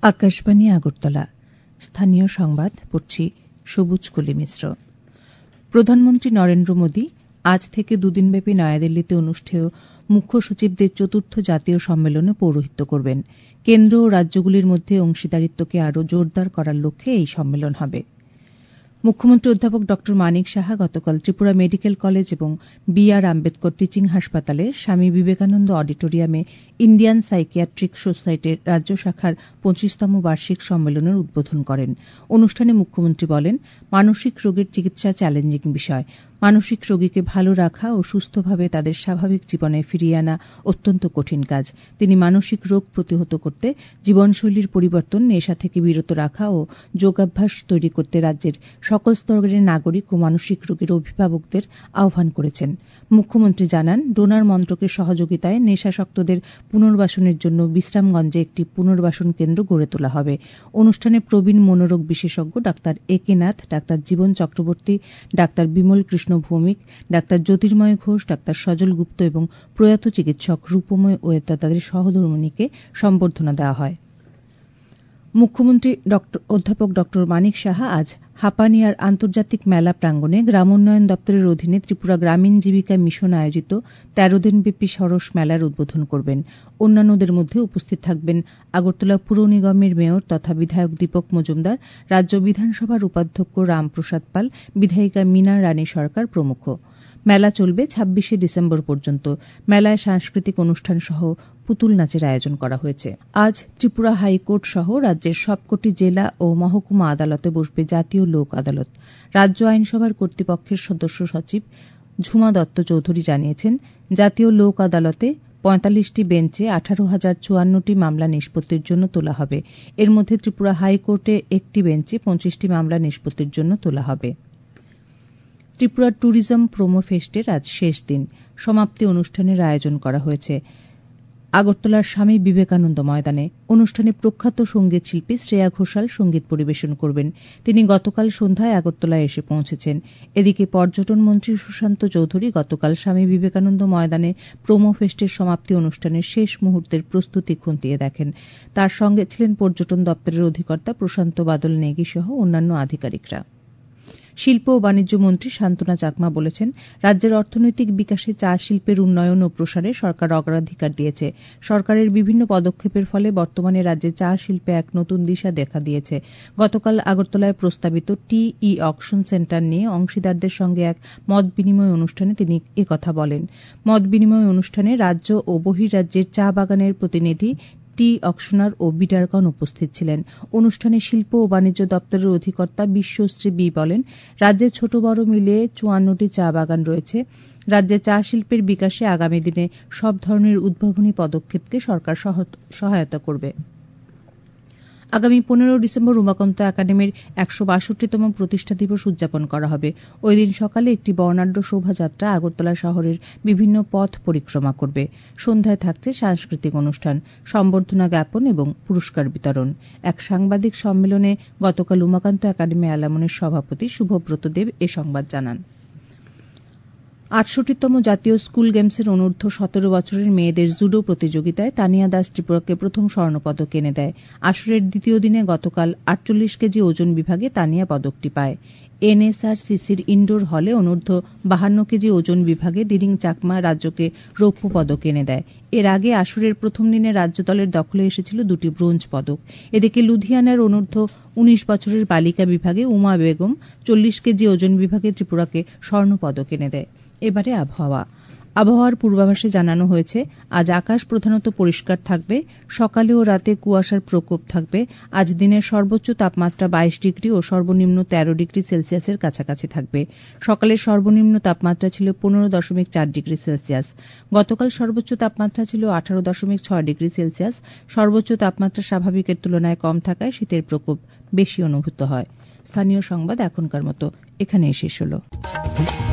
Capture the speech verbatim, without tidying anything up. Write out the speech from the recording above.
আকাশবাণী আগরতলা স্থানীয় সংবাদ পড়ছি সবুজ কলি মিশ্র। প্রধানমন্ত্রী নরেন্দ্র মোদী আজ থেকে দুদিনব্যাপী নয়াদিল্লিতে অনুষ্ঠেয় মুখ্য সচিবদের চতুর্থ জাতীয় সম্মেলনে পৌরোহিত্য করবেন। কেন্দ্র ও রাজ্যগুলির মধ্যে অংশীদারিত্বকে আরও জোরদার করার লক্ষ্যে এই সম্মেলন হবে। মুখ্যমন্ত্রী অধ্যাপক ড মানিক সাহা গতকাল ত্রিপুরা মেডিকেল কলেজ এবং বি আর আম্বেদকর টিচিং হাসপাতালের স্বামী বিবেকানন্দ অডিটোরিয়ামে ইন্ডিয়ান সাইকিয়াট্রিক সোসাইটির রাজ্য শাখার পঁচিশতম বার্ষিক সম্মেলনের উদ্বোধন করেন। অনুষ্ঠানে মুখ্যমন্ত্রী বলেন, মানসিক রোগের চিকিৎসা চ্যালেঞ্জিং বিষয়। মানসিক রোগীকে ভালো রাখা ও সুস্থভাবে তাদের স্বাভাবিক জীবনে ফিরিয়ে আনা অত্যন্ত কঠিন কাজ। তিনি মানসিক রোগ প্রতিহত করতে জীবনশৈলীর পরিবর্তন, নেশা থেকে বিরত রাখা ও যোগাভ্যাস তৈরি করতে রাজ্যের সকল স্তরের নাগরিক ও মানসিক রোগীর অভিভাবকদের আহ্বান করেছেন। মুখ্যমন্ত্রী জানান, ডোনার মন্ত্রকের সহযোগিতায় নেশাসক্তদের পুনর্বাসনের জন্য বিশ্রামগঞ্জে একটি পুনর্বাসন কেন্দ্র গড়ে তোলা হবে। অনুষ্ঠানে প্রবীণ মনোরোগ বিশেষজ্ঞ ডাক্তার এ কে নাথ, ডাক্তার জীবন চক্রবর্তী, ডাক্তার বিমল কৃষ্ণ ভৌমিক, ডাক্তার জ্যোতির্ময় ঘোষ, ডাক্তার সজল গুপ্ত এবং প্রয়াত চিকিৎসক রূপময় ওয়েতা তাদের সহধর্মিণীকে সম্বর্ধনা দেওয়া হয়। মুখ্যমন্ত্রী অধ্যাপক ড মানিক সাহা আজ হাপানিয়ার আন্তর্জাতিক মেলা প্রাঙ্গণে গ্রামোন্নয়ন দপ্তরের অধীনে ত্রিপুরা গ্রামীণ জীবিকা মিশন আয়োজিত তেরো দিনব্যাপী সরস মেলার উদ্বোধন করবেন। অন্যান্যদের মধ্যে উপস্থিত থাকবেন আগরতলা পুর নিগমের মেয়র তথা বিধায়ক দীপক মজুমদার, রাজ্য বিধানসভার উপাধ্যক্ষ রামপ্রসাদ পাল, বিধায়িকা মীনা রানী সরকার প্রমুখ। মেলা চলবে ছাব্বিশে ডিসেম্বর পর্যন্ত। মেলায় সাংস্কৃতিক অনুষ্ঠান সহ পুতুল নাচের আয়োজন করা হয়েছে। আজ ত্রিপুরা হাইকোর্ট সহ রাজ্যের সবকটি জেলা ও মহকুমা আদালতে বসবে জাতীয় লোক আদালত। রাজ্য আইনসভার কর্তৃপক্ষের সদস্য সচিব ঝুমা দত্ত চৌধুরী জানিয়েছেন, জাতীয় লোক আদালতে পঁয়তাল্লিশটি বেঞ্চে আঠারো হাজার চুয়ান্নটি মামলা নিষ্পত্তির জন্য তোলা হবে। এর মধ্যে ত্রিপুরা হাইকোর্টে একটি বেঞ্চে পঁচিশটি মামলা নিষ্পত্তির জন্য তোলা হবে। ত্রিপুরা ট্যুরিজম প্রোমো ফেস্টের আজ শেষ দিন। সমাপ্তি অনুষ্ঠানের আয়োজন করা হয়েছে আগরতলার স্বামী বিবেকানন্দ ময়দানে। অনুষ্ঠানে প্রখ্যাত সঙ্গীত শিল্পী শ্রেয়া ঘোষাল সঙ্গীত পরিবেশন করবেন। তিনি গতকাল সন্ধ্যায় আগরতলায় এসে পৌঁছেছেন। এদিকে পর্যটন মন্ত্রী সুশান্ত চৌধুরী গতকাল স্বামী বিবেকানন্দ ময়দানে প্রোমো ফেস্টের সমাপ্তি অনুষ্ঠানের শেষ মুহূর্তের প্রস্তুতি খতিয়ে দেখেন। তার সঙ্গে ছিলেন পর্যটন দপ্তরের অধিকর্তা প্রশান্ত বাদল নেগি সহ অন্যান্য আধিকারিকরা। শিল্প ও বাণিজ্য মন্ত্রী শান্তনা চাকমা বলেছেন, রাজ্যের অর্থনৈতিক বিকাশে চা শিল্পের উন্নয়ন ও প্রসারে সরকার অগ্রাধিকার দিয়েছে। সরকারের বিভিন্ন পদক্ষেপের ফলে বর্তমানে রাজ্যে চা শিল্পে এক নতুন দিশা দেখা দিয়েছে। গতকাল আগরতলায় প্রস্তাবিত টি ই অকশন সেন্টার নিয়ে অংশীদারদের সঙ্গে এক মত বিনিময় অনুষ্ঠানে তিনি একথা বলেন। মত বিনিময় অনুষ্ঠানে রাজ্য ও বহির্রাজ্যের চা বাগানের প্রতিনিধি, টি অকশনার ও বিডারগণ উপস্থিত ছিলেন। অনুষ্ঠানে শিল্প ও বাণিজ্য দপ্তরের অধিকর্তা বিশ্বশ্রী বি বলেন, রাজ্যে ছোট বড় মিলিয়ে চুয়ান্নটি চা বাগান রয়েছে। রাজ্যে চা শিল্পের বিকাশে আগামী দিনে সব ধরনের উদ্ভাবনী পদক্ষেপকে সরকার সহায়তা করবে। আগামী পনেরো ডিসেম্বর উমাকান্ত একাডেমির একশো বাষট্টিতম প্রতিষ্ঠা দিবস উদযাপন করা হবে। ওই দিন সকালে একটি বর্ণাঢ্য শোভাযাত্রা আগরতলা শহরের বিভিন্ন পথ পরিক্রমা করবে। সন্ধ্যায় থাকছে সাংস্কৃতিক অনুষ্ঠান, সম্বর্ধনা জ্ঞাপন এবং পুরস্কার বিতরণ। এক সাংবাদিক সম্মেলনে গতকাল উমাকান্ত একাডেমি অ্যালামনের সভাপতি শুভব্রত দেব এ সংবাদ জানান। আটষট্টিতম জাতীয় স্কুল গেমসের অনূর্ধ্ব সতেরো বছরের মেয়েদের জুডো প্রতিযোগিতায় তানিয়া দাস ত্রিপুরাকে প্রথম স্বর্ণপদক এনে দেয়। আসরের দ্বিতীয় দিনে গতকাল আটচল্লিশ কেজি ওজন বিভাগে তানিয়া পদকটি পায়। এনএসআরসিসির ইনডোর হলে অনূর্ধ্ব বাহান্ন কেজি ওজন বিভাগে দিরিং চাকমা রাজ্যকে রৌপ্য পদক এনে দেয়। এর আগে আসরের প্রথম দিনে রাজ্য দলের দখলে এসেছিল দুটি ব্রোঞ্জ পদক। এদিকে লুধিয়ানার অনূর্ধ্ব উনিশ বছরের বালিকা বিভাগে উমা বেগম চল্লিশ কেজি ওজন বিভাগে ত্রিপুরাকে স্বর্ণ পদক এনে দেয়। এবারে আবহাওয়া। আবহাওয়ার পূর্বাভাসে জানানো হয়েছে, আজ আকাশ প্রধানত পরিষ্কার থাকবে। সকালে ও রাতে কুয়াশার প্রকোপ থাকবে। আজ দিনের সর্বোচ্চ তাপমাত্রা বাইশ ডিগ্রি ও সর্বনিম্ন তেরো ডিগ্রি সেলসিয়াসের কাছাকাছি থাকবে। সকালের সর্বনিম্ন তাপমাত্রা ছিল পনেরো দশমিক চার ডিগ্রি সেলসিয়াস। গতকাল সর্বোচ্চ তাপমাত্রা ছিল আঠারো দশমিক ছয় ডিগ্রি সেলসিয়াস। সর্বোচ্চ তাপমাত্রা স্বাভাবিকের তুলনায় কম থাকায় শীতের প্রকোপ বেশি অনুভূত হয়। স্থানীয় সংবাদ এখনকার মতো এখানেই শেষ হল।